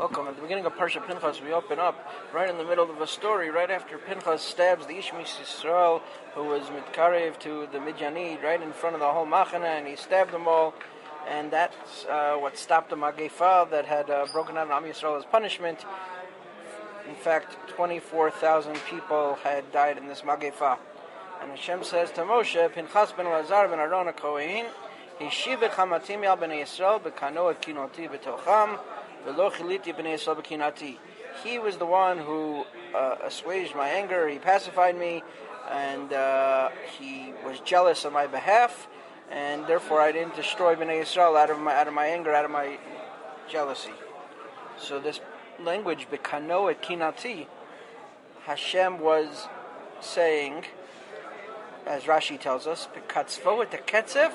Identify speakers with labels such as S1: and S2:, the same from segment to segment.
S1: Welcome. At the beginning of Parsha Pinchas, we open up right in the middle of a story, right after Pinchas stabs the Ish Yisrael, who was mitkarev to the Midyanid, right in front of the whole Machana, and he stabbed them all. And that's what stopped the Magefa that had broken out on Am Yisrael as punishment. In fact, 24,000 people had died in this Magefa. And Hashem says to Moshe, Pinchas ben Lazar ben Aaron HaKohen, Hishiv chamatim al b'nei Yisrael b'kano et kinoti b'tocham, v'lo chiliti b'nei Yisrael b'kinati. He was the one who assuaged my anger, he pacified me, and he was jealous on my behalf, and therefore I didn't destroy b'nei Yisrael out of my anger, out of my jealousy. So this language, b'kano et kinati, Hashem was saying, as Rashi tells us, b'katzvo et ketzev,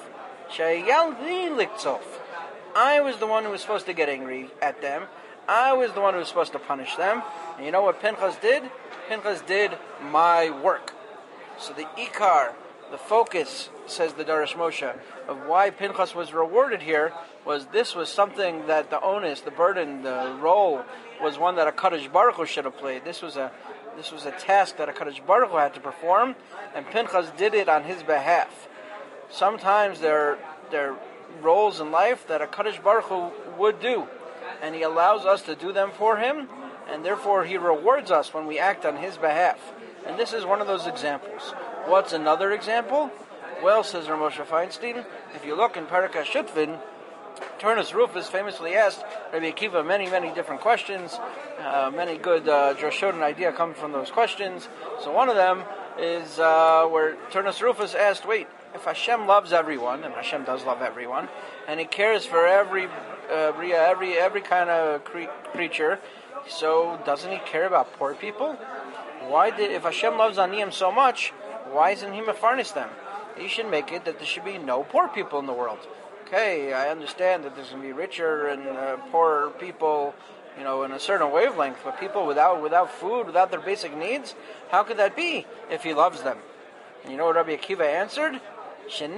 S1: I was the one who was supposed to get angry at them. I was the one who was supposed to punish them. And you know what Pinchas did? Pinchas did my work. So the Ikar, the focus, says the Darash Moshe, of why Pinchas was rewarded here was this was something that the onus, the burden, the role was one that a Kadosh Baruch Hu should have played. This was a task that a Kadosh Baruch Hu had to perform, and Pinchas did it on his behalf. Sometimes there are roles in life that a Kadosh Baruch Hu would do, and he allows us to do them for him, and therefore he rewards us when we act on his behalf. And this is one of those examples. What's another example? Well, says Rav Moshe Feinstein, if you look in Parakah Shutvin, Turnus Rufus famously asked Rabbi Akiva many, many different questions. Many good drashot and idea come from those questions. So one of them is where Turnus Rufus asked, wait, if Hashem loves everyone, and Hashem does love everyone, and He cares for every kind of creature, so doesn't He care about poor people? If Hashem loves Aniyim so much, why isn't He mefarnis them? He should make it that there should be no poor people in the world. Okay, I understand that there's going to be richer and poorer people, in a certain wavelength, but people without food, without their basic needs, how could that be if He loves them? And you know what Rabbi Akiva answered? Hashem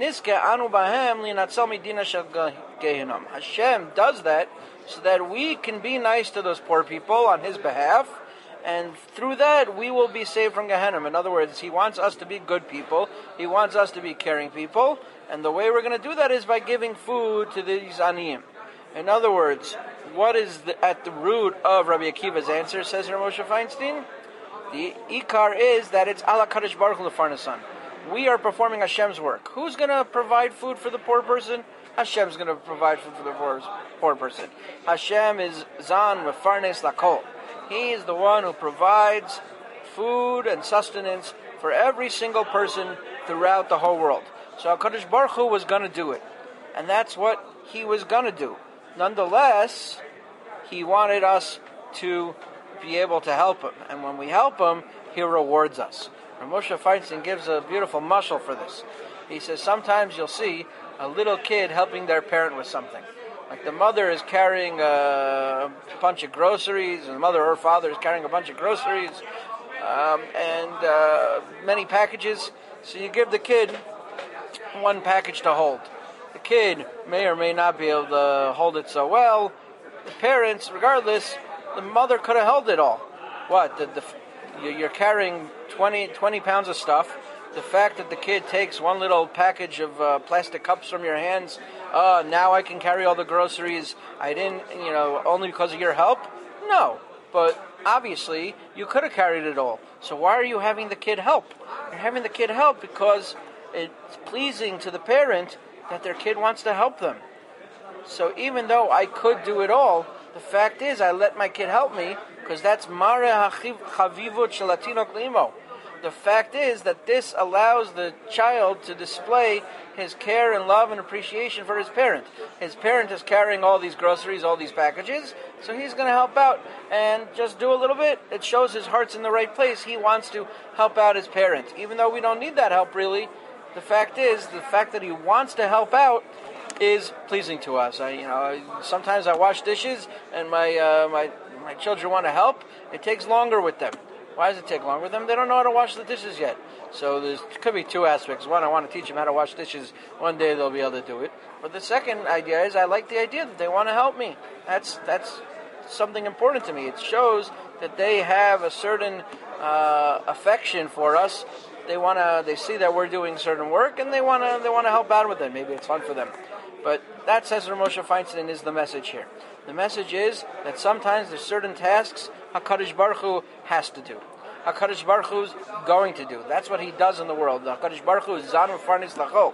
S1: does that so that we can be nice to those poor people on His behalf, and through that we will be saved from Gehenna. In other words, He wants us to be good people, He wants us to be caring people, and the way we're going to do that is by giving food to these aniyim. In other words, what is at the root of Rabbi Akiva's answer, says Rav Moshe Feinstein? The ikar is that it's ala Kadosh Baruch Hu lefarnasan. We are performing Hashem's work. Who's going to provide food for the poor person? Hashem's going to provide food for the poor person. Hashem is zan mefarnes lakol. He is the one who provides food and sustenance for every single person throughout the whole world. So HaKadosh Baruch Hu was going to do it. And that's what He was going to do. Nonetheless, He wanted us to be able to help Him. And when we help Him, He rewards us. Rav Moshe Feinstein gives a beautiful mashal for this. He says sometimes you'll see a little kid helping their parent with something. Like the mother is carrying a bunch of groceries, and the mother or father is carrying a bunch of groceries, and many packages. So you give the kid one package to hold. The kid may or may not be able to hold it so well. The parents, regardless, the mother could have held it all. What? You're carrying 20 pounds of stuff. The fact that the kid takes one little package of plastic cups from your hands, now I can carry all the groceries. I didn't, only because of your help? No. But obviously, you could have carried it all. So why are you having the kid help? You're having the kid help because it's pleasing to the parent that their kid wants to help them. So even though I could do it all, the fact is I let my kid help me because that's mare chavivut shelatinok limo. The fact is that this allows the child to display his care and love and appreciation for his parent. His parent is carrying all these groceries, all these packages, so he's going to help out and just do a little bit. It shows his heart's in the right place. He wants to help out his parent. Even though we don't need that help really, the fact that he wants to help out is pleasing to us. Sometimes I wash dishes and my children want to help. It takes longer with them. Why does it take longer with them? They don't know how to wash the dishes yet. So there could be two aspects. One, I want to teach them how to wash dishes. One day they'll be able to do it. But the second idea is I like the idea that they want to help me. That's something important to me. It shows that they have a certain affection for us. They see that we're doing certain work, and they wanna help out with it. Maybe it's fun for them. But that, says Rav Moshe Feinstein, is the message here. The message is that sometimes there's certain tasks HaKadosh Baruch Hu has to do. HaKadosh Baruch Hu is going to do. That's what He does in the world. HaKadosh Baruch Hu is Zanu Farnis Lacho.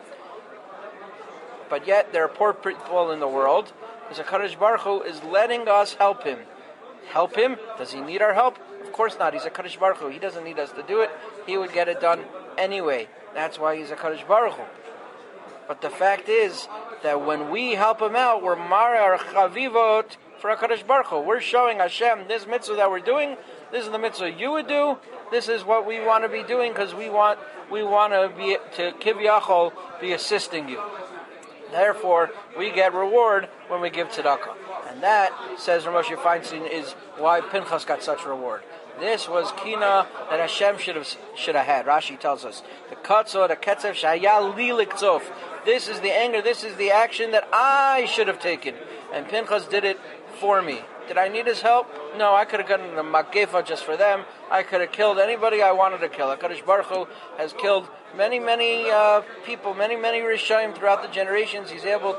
S1: But yet there are poor people in the world, because HaKadosh Baruch Hu is letting us help Him. Help Him? Does He need our help? Of course not. He's HaKadosh Baruch Hu. He doesn't need us to do it. He would get it done anyway. That's why He's HaKadosh Baruch Hu. But the fact is that when we help Him out, we're Marar Chavivot for HaKadosh Baruch Hu. We're showing Hashem this mitzvah that we're doing. This is the mitzvah you would do. This is what we want to be doing, because we want to be to Kivyachol be assisting you. Therefore, we get reward when we give tzedakah. And that, says Rav Moshe Feinstein, is why Pinchas got such reward. This was kina that Hashem should have had. Rashi tells us, the katzor, the ketzev shaya li likzof. This is the anger, this is the action that I should have taken. And Pinchas did it for me. Did I need his help? No, I could have gotten the magefa just for them. I could have killed anybody I wanted to kill. HaKadosh Baruch Hu has killed many people, many Rishayim throughout the generations. He's able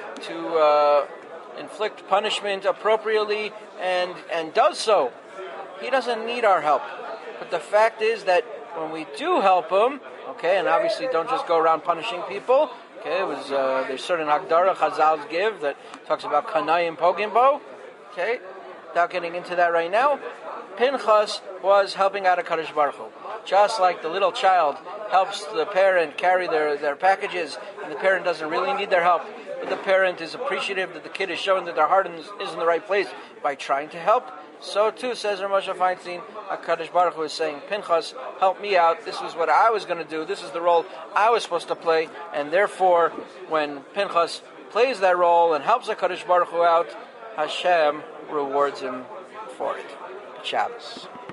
S1: to inflict punishment appropriately and does so. He doesn't need our help. But the fact is that when we do help him, okay, and obviously don't just go around punishing people. Okay, there's certain Hagdara Chazal give that talks about Kanayim Pogimbo. Okay, without getting into that right now, Pinchas was helping out HaKadosh Baruch Hu. Just like the little child helps the parent carry their packages, and the parent doesn't really need their help, but the parent is appreciative that the kid is showing that their heart is in the right place by trying to help. So too, says Rav Moshe Feinstein, HaKadosh Baruch Hu is saying, Pinchas, help me out. This is what I was going to do. This is the role I was supposed to play. And therefore, when Pinchas plays that role and helps HaKadosh Baruch Hu out, Hashem rewards him for it. Shabbos.